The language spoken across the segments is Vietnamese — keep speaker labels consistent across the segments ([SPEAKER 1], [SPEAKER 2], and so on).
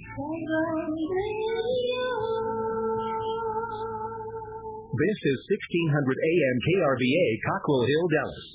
[SPEAKER 1] This is 1600 AM KRVA, Cockrell Hill, Dallas.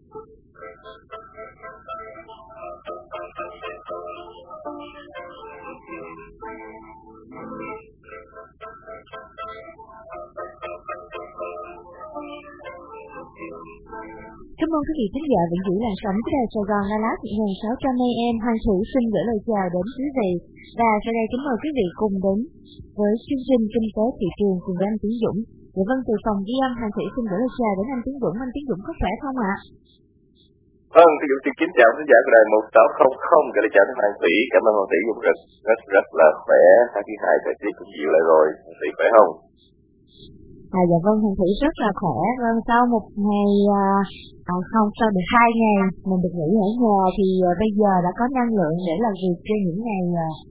[SPEAKER 2] Cảm ơn quý vị khán giả vẫn giữ làn sóng của đài Sài Gòn La Lát 1600 AM. Hoàng Thủy xin gửi lời chào đến quý vị và sau đây kính mời quý vị cùng đến với chương trình Kinh tế thị trường cùng với anh Tiến Dũng. Dạ vâng, từ phòng ghi âm Hoàng Thủy xin gửi lời chào đến anh Tiến Dũng. Anh Tiến Dũng có khỏe không ạ?
[SPEAKER 3] Vâng, Tiến Dũng xin kính chào khán giả của đài 1600, gửi lời chào đến Hoàng Thủy. Cảm ơn Hoàng Thủy cũng rất là khỏe. Tháng thứ 2 thời tiết cũng dịu lại rồi. Hoàng Thủy khỏe không?
[SPEAKER 2] Dạ vâng, Hoàng Thủy rất là khỏe. Vâng, sau một ngày sau được 2 ngày mình được nghỉ ở nhà thì bây giờ đã có năng lượng để làm việc cho những ngày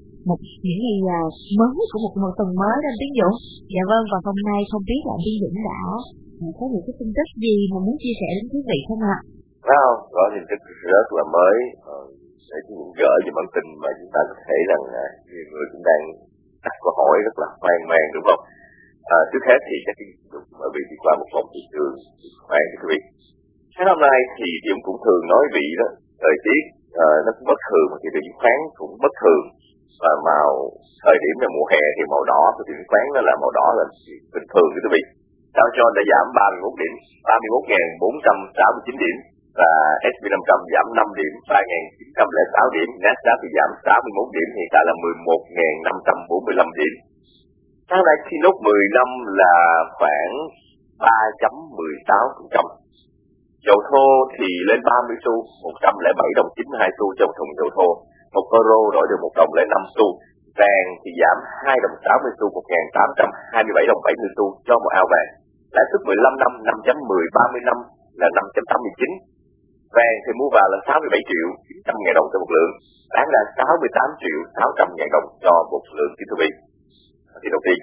[SPEAKER 2] mới của một tuần mới anh Tiến Dũng. Dạ vâng, và hôm nay không biết là anh Tiến Dũng đã có những cái tin tức gì mà muốn chia sẻ đến quý vị không ạ?
[SPEAKER 3] Không, có tin tức rất là mới để chúng gửi những bản tin mà chúng ta có thể rằng nhiều người cũng đang đặt câu hỏi rất là hoang mang, đúng không? Trước hết thì các Tiến Dũng bởi vì đi qua một vòng thị trường khoan cho quý vị. Sáng hôm nay thì Dũng cũng thường nói vị đó, thời tiết nó cũng bất thường, thì chứng khoán cũng bất thường, và màu thời điểm là mùa hè thì màu đỏ của chứng khoán nó là màu đỏ là bình thường quý vị. Dow Jones đã giảm 31 điểm, 31.469 điểm, và S&P 500 giảm 5 điểm, 3.906 điểm, Nasdaq thì giảm 61 điểm, hiện tại là 11.545 điểm. Sáng nay khi nốt 10 năm là khoảng 3.16%. Dầu thô thì lên 30 xu, 107 đồng 92 xu cho một thùng dầu thô. Một euro đổi được 1 đồng 05 xu. Vàng thì giảm 2 đồng 60 xu, 1.827 đồng 70 xu cho một ao vàng. Lãi suất 15 năm 5.10, 30 năm là 5.89. Vàng thì mua vào là 67 triệu 900 ngàn đồng cho một lượng, bán là 68 triệu 600 ngàn đồng cho một lượng quý vị. Thì đầu tiên,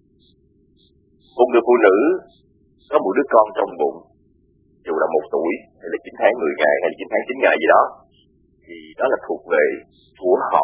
[SPEAKER 3] một người phụ nữ có một đứa con trong bụng, dù là 1 tuổi hay là 9 tháng 10 ngày hay 9 tháng 9 ngày gì đó, thì đó là thuộc về của họ.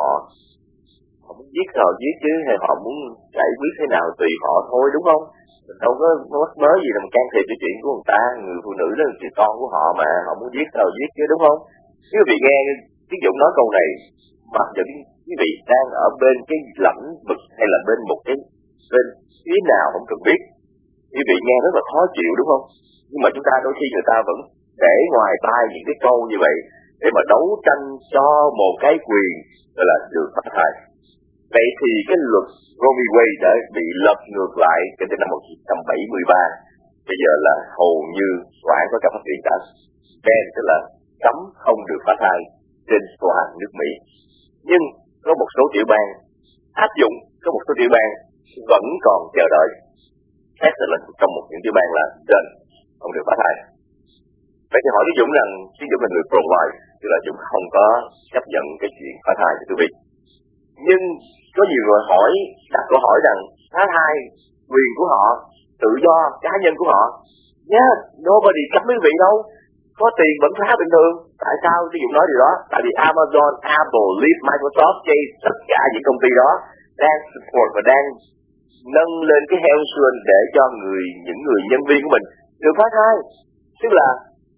[SPEAKER 3] Họ muốn giết họ giết chứ, hay họ muốn giải quyết thế nào tùy họ thôi, đúng không? Mình đâu có mắc mớ gì là mình can thiệp cái chuyện của người ta. Người phụ nữ đó là chị con của họ mà, họ muốn giết sao giết chứ, đúng không? Nếu quý vị nghe Tiến Dũng nói câu này, mặc dù quý vị đang ở bên cái lãnh vực hay là bên một cái bên phía nào không cần biết, quý vị nghe rất là khó chịu, đúng không? Nhưng mà chúng ta đôi khi người ta vẫn để ngoài tai những cái câu như vậy để mà đấu tranh cho một cái quyền gọi là được phát thai. Vậy thì cái luật Roe v. Wade đã bị lật ngược lại kể từ năm 1973. Bây giờ là hầu như tòa án có cả phát hiện cả ban, tức là cấm không được phá thai trên toàn nước Mỹ. Nhưng có một số tiểu bang áp dụng, có một số tiểu bang vẫn còn chờ đợi. Texas trong một những tiểu bang là done, không được phá thai. Vậy thì hỏi Tiến Dũng rằng Tiến Dũng là người pro-life, tức là Dũng không có chấp nhận cái chuyện phá thai cho quý vị. Nhưng có nhiều người đặt câu hỏi rằng phá thai quyền của họ, tự do cá nhân của họ. Yeah, nobody cấm quý vị đâu, có tiền vẫn phá bình thường. Tại sao Tiến Dũng nói điều đó? Tại vì Amazon, Apple, Lyft, Microsoft, Chase, tất cả những công ty đó đang support và đang nâng lên cái health insurance để cho những người nhân viên của mình được phá thai. Tức là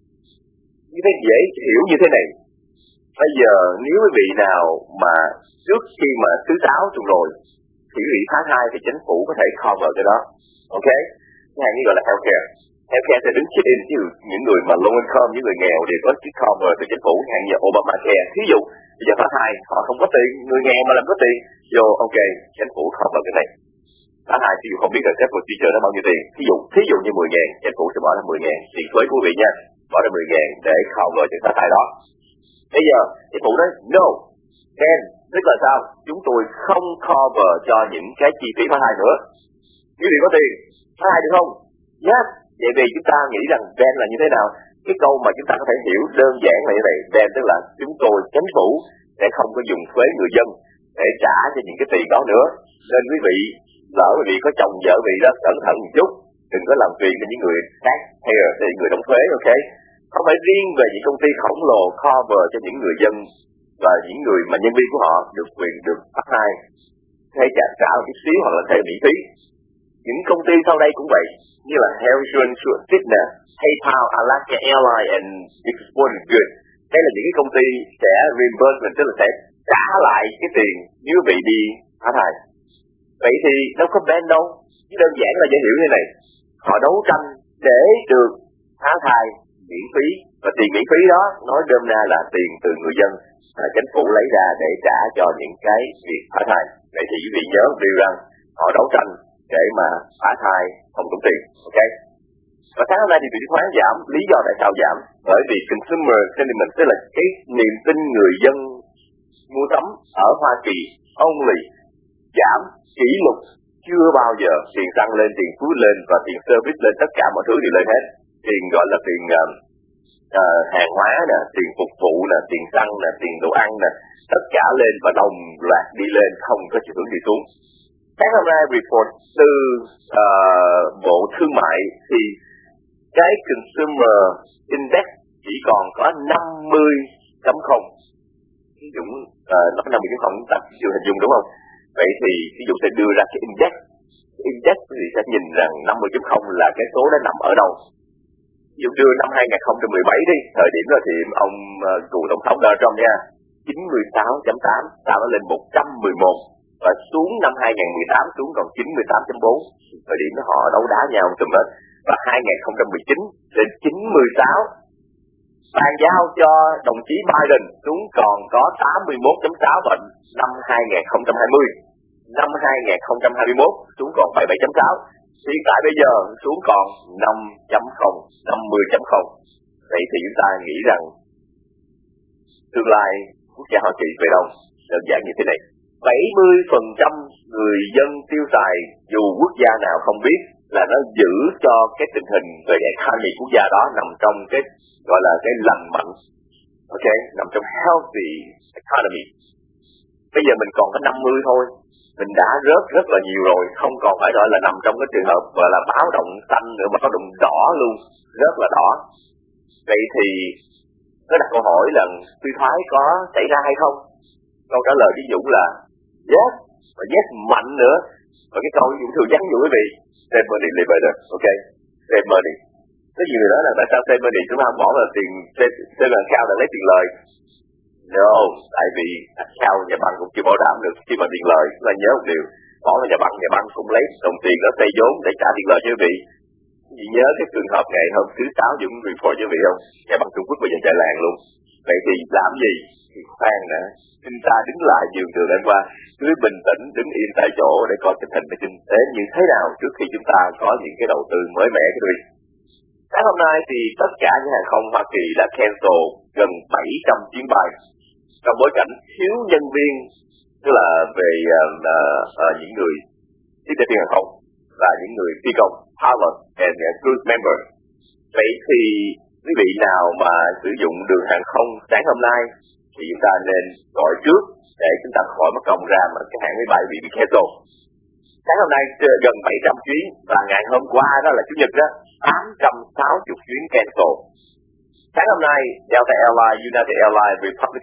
[SPEAKER 3] như thế, dễ hiểu như thế này. Bây giờ nếu quý vị nào mà trước khi mà thứ 6 tuần rồi thì quý vị phá thai thì chính phủ có thể cover cái đó. Ok? Cái hàng như gọi là healthcare. Healthcare sẽ đứng chết in chứ những người mà low income, những người nghèo thì có chiếc cover từ chính phủ, hàng như Obamacare. Thí dụ bây giờ phá thai họ không có tiền, người nghèo mà làm có tiền, vô ok, chính phủ cover cái này. Phá thai thì không biết là cái procedure nó bao nhiêu tiền. Thí dụ như 10.000, chính phủ sẽ bỏ ra 10.000 tiền thuế của quý vị nha, bỏ ra 10.000 để cover chuyện phá thai đó. Bây giờ chính phủ nói no, then tức là sao? Chúng tôi không cover cho những cái chi phí phá thai nữa. Quý vị có tiền phá thai được không? Yes. Vậy vì chúng ta nghĩ rằng then là như thế nào? Cái câu mà chúng ta có thể hiểu đơn giản là như vậy. Then tức là chúng tôi chính phủ sẽ không có dùng thuế người dân để trả cho những cái tiền đó nữa. Nên quý vị lỡ quý vị có chồng vợ vị đó, cẩn thận một chút, đừng có làm phiền cho những người khác hay là những người đóng thuế, ok? Không phải riêng về những công ty khổng lồ cover cho những người dân và những người mà nhân viên của họ được quyền được phá thai. thuê trả một chút xíu hoặc là thuê miễn phí. Những công ty sau đây cũng vậy, như là Health Insurance Fitness, PayPal, Alaska Airlines and Export Good. Đây là những cái công ty sẽ reimbursement, tức là sẽ trả lại cái tiền nếu vị đi phá thai. Vậy thì đâu có ban đâu, chỉ đơn giản là dễ hiểu như này. Họ đấu tranh để được phá thai miễn phí, và tiền miễn phí đó nói đơn ra là tiền từ người dân, chính phủ lấy ra để trả cho những cái việc phá thai. Vậy thì quý vị nhớ một điều rằng họ đấu tranh để mà phá thai không tốn tiền, ok? Và tháng hôm nay thì chứng khoán giảm, lý do tại sao giảm? Bởi vì consumer sentiment, tức là cái niềm tin người dân mua sắm ở Hoa Kỳ only giảm kỷ lục chưa bao giờ. Tiền xăng lên, tiền food lên và tiền service lên, tất cả mọi thứ đều lên hết. Tiền gọi là tiền hàng hóa nè, tiền phục vụ nè, tiền xăng nè, tiền đồ ăn nè, tất cả lên và đồng loạt đi lên, không có chiều hướng đi xuống. Tháng hôm nay report từ Bộ Thương mại thì cái consumer index chỉ còn có 50.0. Ví dụ nó 50.0 chúng ta chưa hình dung đúng không? Vậy thì ví dụ sẽ đưa ra cái index thì sẽ nhìn rằng 50.0 là cái số đó nằm ở đâu. Ví dụ đưa năm 2017 đi, thời điểm đó thì ông cựu tổng thống Donald Trump nha, 96.8, sau đó lên 111 và xuống năm 2018 xuống còn 98.4. Thời điểm đó họ đấu đá nhau tùm hết. Và 2019 lên 96, bàn giao cho đồng chí Biden xuống còn có 81.6 và năm 2020. Năm 2021 xuống còn 77.6. Hiện tại bây giờ xuống còn 5.0, 50.0. Vậy thì chúng ta nghĩ rằng tương lai quốc gia Hoa Kỳ về đâu? Đơn giản như thế này. 70% người dân tiêu xài dù quốc gia nào không biết là nó giữ cho cái tình hình về economy quốc gia đó nằm trong cái gọi là cái lành mạnh. Ok, nằm trong healthy economy. Bây giờ mình còn có 50 thôi. Mình đã rớt rất là nhiều rồi, không còn phải gọi là nằm trong cái trường hợp gọi là báo động xanh nữa mà báo động đỏ luôn, rất là đỏ. Vậy thì nó đặt câu hỏi là suy thoái có xảy ra hay không? Câu trả lời ví dụ là yes, và yes mạnh nữa. Và cái câu ví dụ thường nhắn nhủ quý vị, save money live better, ok? Save money. Có nhiều người nói là tại sao save money chúng ta không bỏ vào tiền save account để lấy tiền lời? No, tại vì account nhà băng cũng chưa bảo đảm được khi mà tiền lời. Chúng ta nhớ một điều, bỏ vào nhà băng cũng lấy đồng tiền đó xây vốn để trả tiền lời cho quý vị. Chị nhớ cái trường hợp ngày hôm thứ 6 Dũng report cho quý vị không? Nhà băng Trung Quốc bây giờ chạy làng luôn. Vậy thì làm gì? Thì khoan đã, chúng ta đứng lại nhường đường lên qua, cứ bình tĩnh đứng yên tại chỗ để coi tình hình kinh tế như thế nào trước khi chúng ta có những cái đầu tư mới mẻ cái gì. Sáng hôm nay thì tất cả những hàng không Hoa Kỳ đã cancel gần 700 chuyến bay trong bối cảnh thiếu nhân viên, tức là về những người tiếp tế hàng không và những người phi công, pilot and crew member. Vậy thì quý vị nào mà sử dụng đường hàng không sáng hôm nay thì chúng ta nên gọi trước để chúng ta khỏi mất công ra mà cái hãng máy bay bị cancel. Sáng hôm nay gần 700 chuyến và ngày hôm qua đó là Chủ nhật đó 860 chuyến cancel. Sáng hôm nay Delta Airlines, United Airlines, Republic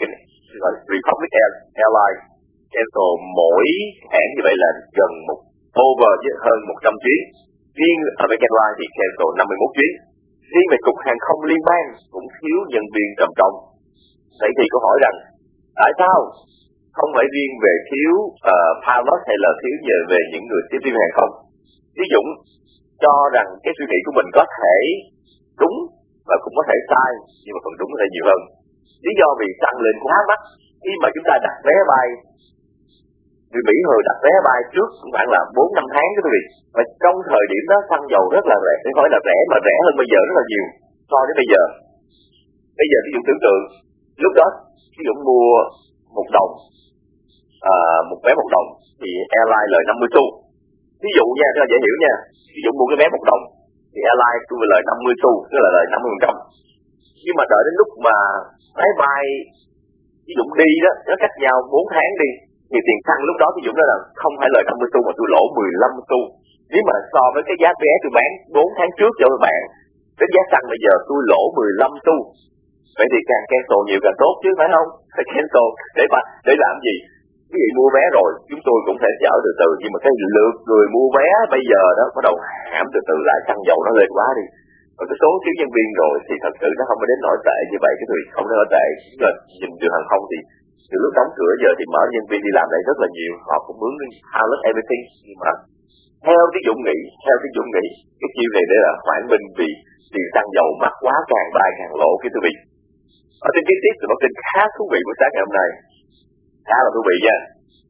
[SPEAKER 3] Airlines cancel mỗi hãng như vậy là gần hơn 100 chuyến. Riêng American Airlines thì cancel 51 chuyến. Riêng về cục hàng không liên bang cũng thiếu nhân viên trầm trọng. Vậy thì câu hỏi rằng tại sao không phải riêng về thiếu pilot hay là thiếu về những người tiếp viên hàng không? Ví dụ cho rằng cái suy nghĩ của mình có thể đúng và cũng có thể sai, nhưng mà phần đúng có thể nhiều hơn. Lý do vì tăng lên quá mắc. Khi mà chúng ta đặt vé bay, người Mỹ hồi đặt vé bay trước cũng khoảng là 4-5 tháng đó quý vị. Và trong thời điểm đó xăng dầu rất là rẻ, không phải là rẻ mà rẻ hơn bây giờ rất là nhiều so với bây giờ. Bây giờ ví dụ tưởng tượng, lúc đó ví dụ mua $1, một vé $1 thì airline lời 50 xu. Ví dụ nha, rất là dễ hiểu nha. Ví dụ mua cái vé $1 thì airline tôi lời 50 xu, tức là lời 50%. Nhưng mà đợi đến lúc mà máy bay ví dụ đi đó, nó cách nhau 4 tháng đi, thì tiền xăng lúc đó ví dụ đó là không phải lời 50 xu mà tôi lỗ 15 xu. Nếu mà so với cái giá vé tôi bán 4 tháng trước cho các bạn, cái giá xăng bây giờ tôi lỗ 15 xu. Vậy thì càng cancel nhiều càng tốt chứ phải không? Phải cancel để làm gì? Quý vị mua vé rồi, chúng tôi cũng thể chở từ từ, nhưng mà cái lượt người mua vé bây giờ đó bắt đầu hãm từ từ lại, xăng dầu nó lên quá đi. Và cái số thiếu nhân viên rồi thì thật sự nó không có đến nổi tệ như vậy, cái việc không có nổi tệ. Nhưng nhìn trường hàng không thì từ lúc đóng cửa giờ thì mở nhân viên đi làm lại rất là nhiều, họ cũng muốn handle everything. Nhưng mà theo cái Dũng nghĩ, cái chiêu này để là hoãn binh vì tiền xăng dầu mắc quá, càng bay càng lỗ cái quý vị. Ở trên cái tiếp thì một tin khá thú vị buổi sáng ngày hôm nay, khá là thú vị nha.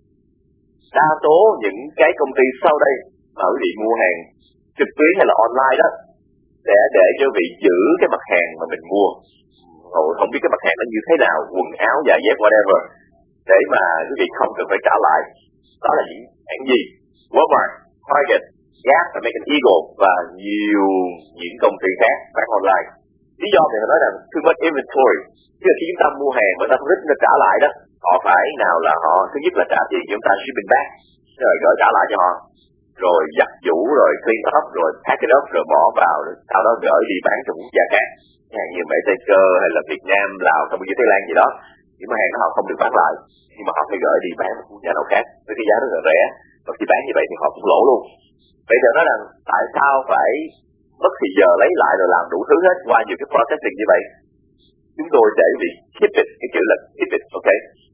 [SPEAKER 3] Đa số những cái công ty sau đây mà quý vị mua hàng trực tuyến hay là online đó sẽ để cho quý vị giữ cái mặt hàng mà mình mua. Không biết cái mặt hàng nó như thế nào, quần áo, giày dép, whatever, để mà quý vị không cần phải trả lại. Đó là những hãng gì? Walmart, Target, Gap, American Eagle và nhiều những công ty khác bán online. Lý do thì họ nói rằng too much inventory. Chứ khi chúng ta mua hàng mà ta không thích nó trả lại đó, họ phải nào là họ thứ nhất là trả tiền cho chúng ta shipping back, rồi gửi trả lại cho họ, rồi giặt giũ, rồi clean up, rồi pack it up, rồi bỏ vào, rồi sau đó gửi đi bán cho quốc gia khác, hàng như Malaysia hay là Việt Nam, Lào, Campuchia, Thái Lan gì đó. Những hàng đó họ không được bán lại, nhưng mà họ phải gửi đi bán một quốc gia nào khác với cái giá rất là rẻ, và khi bán như vậy thì họ cũng lỗ luôn. Vậy thì nói rằng tại sao phải mất thì giờ lấy lại rồi làm đủ thứ hết qua nhiều cái processing như vậy? Chúng tôi sẽ bị keep it, cái chữ là keep it, ok?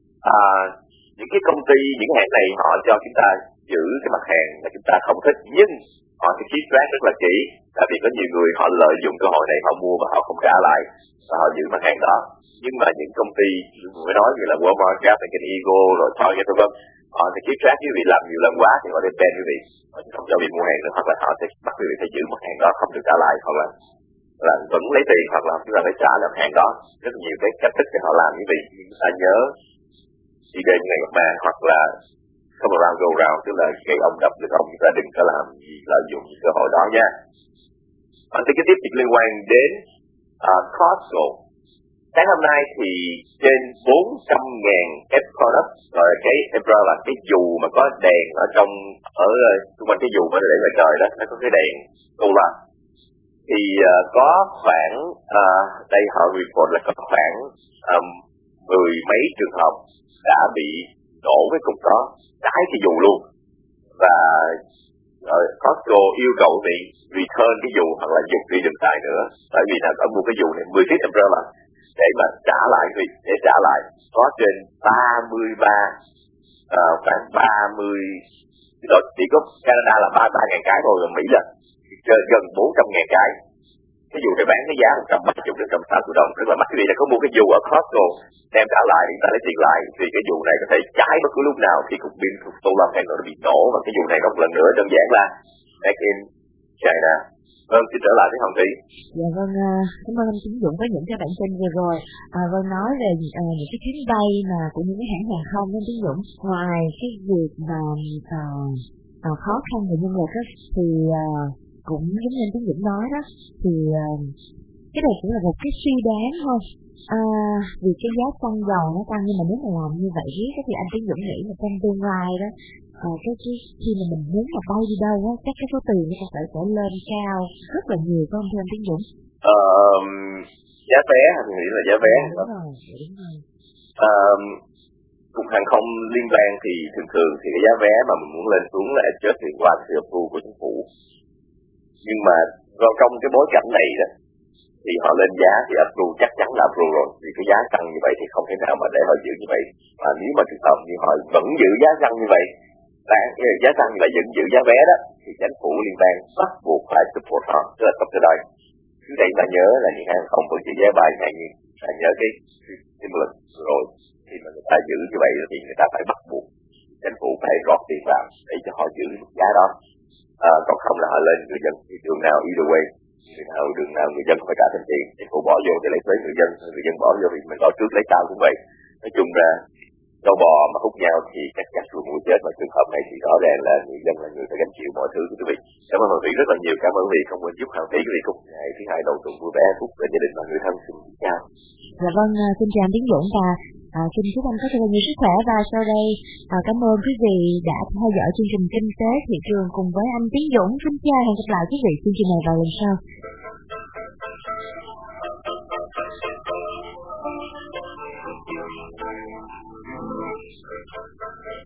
[SPEAKER 3] Những cái công ty, những hàng này họ cho chúng ta giữ cái mặt hàng mà chúng ta không thích, nhưng họ sẽ keep track rất là kỹ, tại vì có nhiều người họ lợi dụng cơ hội này, họ mua mà họ không trả lại và họ giữ mặt hàng đó. Nhưng mà những công ty mới nói như là Walmart, Gap, American Eagle, rồi Target v.v. họ sẽ keep track, quý vị làm nhiều lần quá thì họ sẽ ban quý vị, họ không cho quý vị mua hàng nữa, hoặc là họ sẽ bắt quý vị phải giữ mặt hàng đó không được trả lại, hoặc là vẫn lấy tiền, hoặc là chúng ta phải trả lại mặt hàng đó. Rất nhiều cái cách thức để họ làm quý vị, nhưng chúng ta nhớ đi đến ngày gặp ma, hoặc là come around go round, tức là gây ông đập được ông, chúng ta đừng có làm gì lợi dụng những cơ hội đó nha. Bản tin kế tiếp liên quan đến Costco. Sáng hôm nay thì trên 400.000 product, rồi cái umbrella, cái dù mà có đèn ở trong, ở xung quanh cái dù mà để ngoài trời đó, nó có cái đèn solar. Thì có khoảng, đây họ report là có khoảng 10 mấy trường hợp đã bị nổ cái cục đó, cháy cái dù luôn. Và Costco yêu cầu bị return cái dù hoặc là dục đi đừng xài nữa, bởi vì là ở mua cái dù này 10 feet umbrella để mà trả lại việc, để trả lại có trên 33 khoảng 30, chỉ có Canada là 33.000 cái thôi, là Mỹ là gần 400.000 cái. Cái dù này bán cái giá 130 đến 160 đồng, rất là mắc. Quý vị là có mua cái dù ở Costco đem trả lại thì ta lấy tiền lại, vì cái dù này có thể cháy bất cứ lúc nào khi cục pin thuộc solar panel nó bị nổ. Và cái dù này một lần nữa đơn giản là back in China. Vâng, xin trở lại với Hồng Thị.
[SPEAKER 2] Dạ vâng, cảm ơn anh Tiến Dũng với những cái bản tin vừa rồi. Vâng, nói về những cái chuyến bay mà của những cái hãng hàng không, anh Tiến Dũng, ngoài cái việc mà khó khăn về nhân lực thì cũng giống như anh Tiến Dũng nói đó, thì cái này cũng là một cái suy đoán thôi. Vì cái giá xăng dầu nó tăng, nhưng mà nếu mà làm như vậy thì anh Tiến Dũng nghĩ là trong tương lai đó, cái khi mà mình muốn mà bay đi đâu á, chắc cái số tiền nó sẽ lên cao rất là nhiều, phải không thưa anh Tiến Dũng?
[SPEAKER 3] Giá vé, anh nghĩ là giá vé.
[SPEAKER 2] Đúng rồi.
[SPEAKER 3] Cục hàng không liên bang thì thường thì cái giá vé mà mình muốn lên xuống là adjust thì qua sự approve của chính phủ. Nhưng mà trong cái bối cảnh này đó, thì họ lên giá thì approve, chắc chắn là approve rồi, vì cái giá tăng như vậy thì không thể nào mà để họ giữ như vậy. Và nếu mà trường hợp như họ vẫn giữ giá tăng như vậy, giá tăng như vậy vẫn giữ giá vé đó, thì chính phủ liên bang bắt buộc phải support họ, tức là subsidize. Trước đây ta nhớ là những hàng không vẫn giữ giá bay hay như ta nhớ cái stimulus rồi, thì mà người ta giữ như vậy thì người ta phải bắt buộc chính phủ phải rót tiền vào để cho họ giữ mức giá đó. Còn không là họ lên người dân thì đường nào either way, đường nào người dân phải trả thêm tiền, chính phủ bỏ vô để lấy thuế người dân bỏ vô thì mình bỏ trước lấy sau cũng vậy. Nói chung là trâu bò mà hút nhau thì chắc chắn chuột mũi chết, mà trường hợp này thì rõ ràng là người dân là người phải gánh chịu mọi thứ của quý vị. Cảm ơn Hoàng Thủy rất là nhiều, cảm ơn quý vị, không quên giúp Hoàng Thủy quý vị chúc ngày thứ hai đầu tuần vui vẻ, phúc về gia đình và người thân. Xin chào.
[SPEAKER 2] Dạ vâng, xin chào anh Tiến Dũng và xin chúc anh có thật là nhiều sức khỏe. Và sau đây cảm ơn quý vị đã theo dõi chương trình Kinh tế Thị trường cùng với anh Tiến Dũng. Xin chào, hẹn gặp lại quý vị chương trình này vào lần sau.